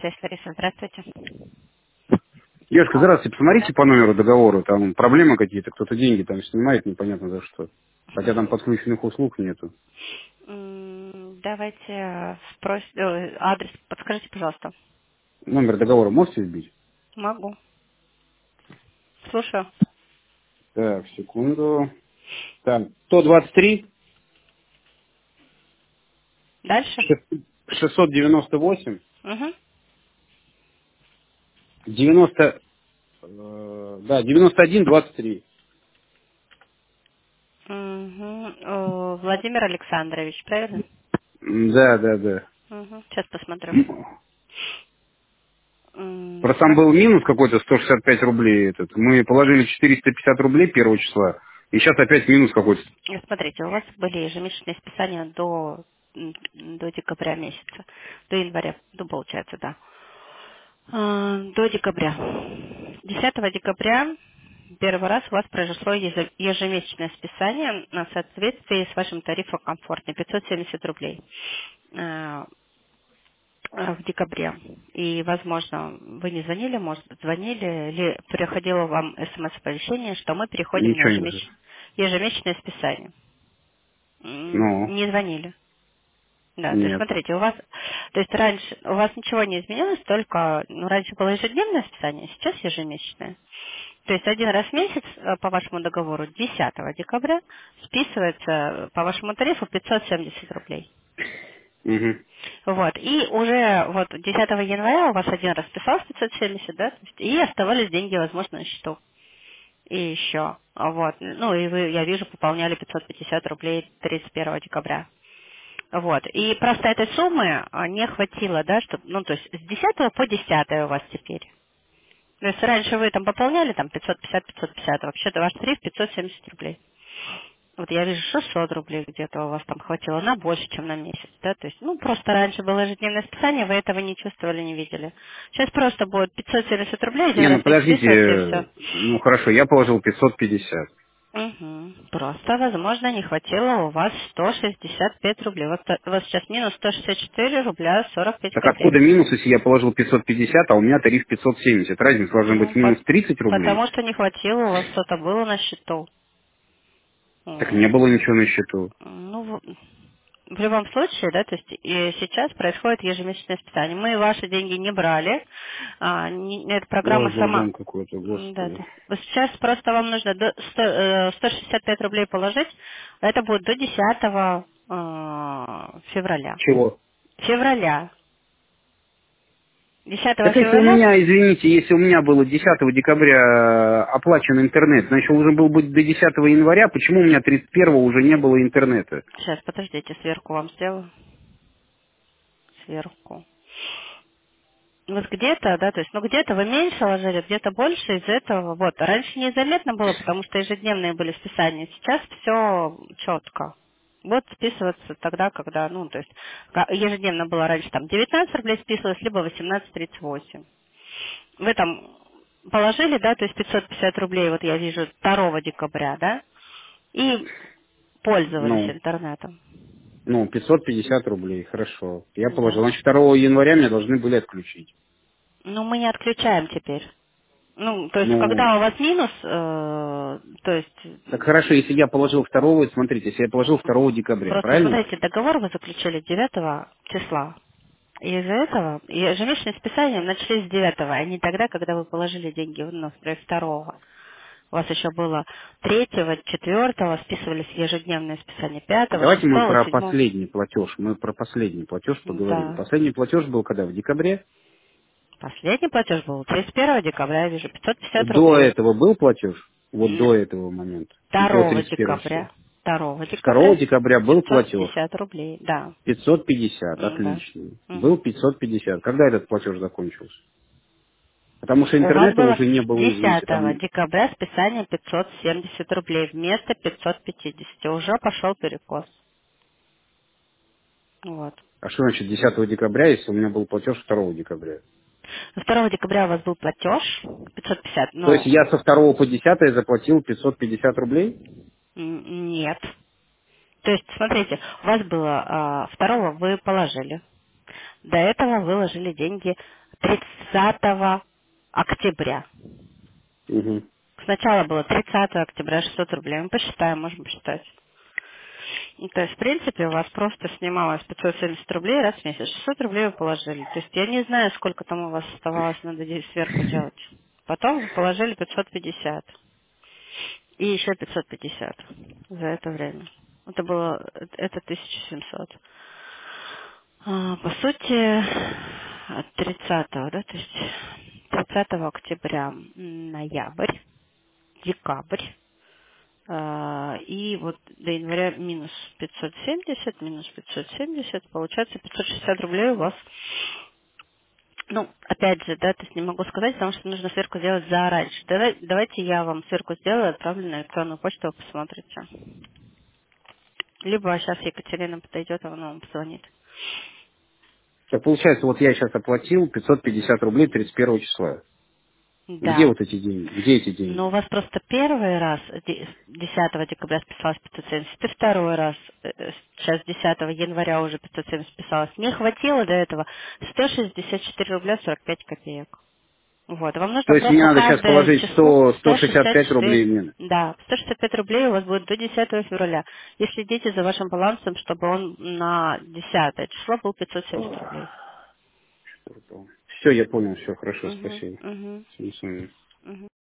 Связь Лариса, здравствуйте. Девушка, здравствуйте, посмотрите по номеру договора, там проблемы какие-то, кто-то деньги там снимает, непонятно за что. Хотя там подключенных услуг нету. Давайте адрес подскажите, пожалуйста. Номер договора можете вбить? Могу. Слушаю. Так, секунду. Так, 123, Дальше? 698, Угу. 90, да, 91, 23. Угу. Владимир Александрович, правильно? Да, да, да. Угу. Сейчас посмотрю. Просто там был минус какой-то 165 рублей этот. Мы положили 450 рублей первого числа, и сейчас опять минус какой-то. Смотрите, у вас были ежемесячные списания до декабря месяца, до января, получается, да. До декабря. 10 декабря первый раз у вас произошло ежемесячное списание на соответствии с вашим тарифом комфортный 570 рублей в декабре. И, возможно, вы не звонили, может быть, звонили, или приходило вам смс-оповещение, что мы переходим на Ничего не же. ежемесячное списание. Ну, Не звонили. Да, то есть нет. смотрите, у вас, то есть раньше у вас ничего не изменилось, только раньше было ежедневное списание, сейчас ежемесячное. То есть один раз в месяц по вашему договору 10 декабря списывается по вашему тарифу 570 рублей. Угу. Вот. И уже вот 10 января у вас один раз списалось 570, да, то есть, и оставались деньги, возможно, на счету. И еще. Вот. Ну, и вы, я вижу, пополняли 550 рублей 31 декабря. Вот. И просто этой суммы не хватило, да, чтобы, ну, то есть с 10 по 10 у вас теперь. То есть раньше вы там пополняли там 550, а вообще-то ваш тариф 570 рублей. Вот я вижу 600 рублей где-то у вас там хватило на больше, чем на месяц, да, то есть, ну, просто раньше было ежедневное списание, вы этого не чувствовали, не видели. Сейчас просто будет 570 рублей, один Не, ну раз их списывается и подождите, все. ну хорошо, я положил 550. Угу. Просто, возможно, не хватило у вас 165 рублей. Вот у вас сейчас минус 164 рубля 45 Так копеек. откуда минус, если я положил 550, а у меня тариф 570? Разница должна быть Ну, минус 30 рублей. потому что не хватило, у вас что-то было на счету. Так не было ничего на счету. Ну, в любом случае, да, то есть и сейчас происходит ежемесячное списание. Мы ваши деньги не брали, эта программа Ой, сама. дурдом какой-то, Да, господи. да. Вот сейчас просто вам нужно 165 рублей положить, это будет до 10 февраля. Чего? Февраля. 10 Так если у февраля. меня, извините, если у меня было 10 декабря оплачен интернет, значит, он должен был быть до 10 января, почему у меня 31 уже не было интернета? Сейчас, подождите, сверху вам сделаю. Сверху. Вот где-то, да, то есть, ну где-то вы меньше ложили, где-то больше из этого. Вот, раньше незаметно было, потому что ежедневные были списания. Сейчас все четко. Вот списываться тогда, когда, ну, то есть, ежедневно было раньше там 19 рублей списывалось, либо 18,38. Вы там положили, да, то есть 550 рублей, вот я вижу, 2 декабря, да, и пользовались Ну, интернетом. 550 рублей, хорошо. Я положил. Да. Значит, 2 января меня должны были отключить. Ну, мы не отключаем теперь. Ну, то есть, Ну, когда у вас минус, то есть, так хорошо, если я положил 2, смотрите, если я положил 2 декабря, просто правильно? смотрите, договор вы заключили 9 числа. И из-за этого ежемесячные списания начались с 9, а не тогда, когда вы положили деньги, ну, например, 2. У вас еще было 3, 4, списывались ежедневные списания 5, Давайте мы 6, про 7. последний платеж. Мы про последний платеж поговорим. Да. Последний платеж был когда? В декабре? Последний платеж был 31 декабря, я вижу, 550 До рублей. этого был платеж? Вот до этого момента. Или до 2 31 числа? декабря. 2 2 декабря декабря был платеж. 550 рублей, да. 550, Да. отлично. Был Мгм. 550. Когда этот платеж закончился? Потому что У вас интернета было уже не было, извините, 10 там... декабря списание 570 рублей вместо 550. Уже пошел перекос. Вот. А что значит 10 декабря, если у меня был платеж 2 декабря? 2 декабря у вас был платеж 550, То есть но я со 2 по 10 заплатил 550 рублей? нет. То есть, смотрите, у вас было 2 вы положили. До этого вы ложили деньги 30 октября. Угу. Сначала было 30 октября 600 рублей. Мы посчитаем, можем посчитать. Ну, то есть, в принципе, у вас просто снималось 570 рублей раз в месяц. 600 рублей вы положили. То есть, я не знаю, сколько там у вас оставалось, надо здесь сверху делать. Потом вы положили 550. И еще 550 за это время. Это 1700. По сути, от 30, да, то есть 30 октября, ноябрь, декабрь, и вот до января минус 570, получается 560 рублей у вас. Ну, опять же, да, то есть не могу сказать, потому что нужно сверку сделать зараньше. Давайте я вам сверку сделаю, отправлю на электронную почту, вы посмотрите. Либо сейчас Екатерина подойдет, она вам позвонит. Так получается, вот я сейчас оплатил 550 рублей 31 числа. Где Да. вот эти деньги? Где эти Но у деньги? вас просто первый раз 10 декабря списалось 570, и второй раз сейчас 10 января уже 570 списалось. Не хватило до этого 164 рубля 45 копеек. Вот. Вам То нужно есть мне просто надо сейчас каждое положить число 165 рублей 165, мне. да, 165 рублей у вас будет до 10 февраля. И следите за вашим балансом, чтобы он на 10 число был 570 рублей. Все, я понял, все хорошо, Угу, спасибо. угу, Всем самим. угу.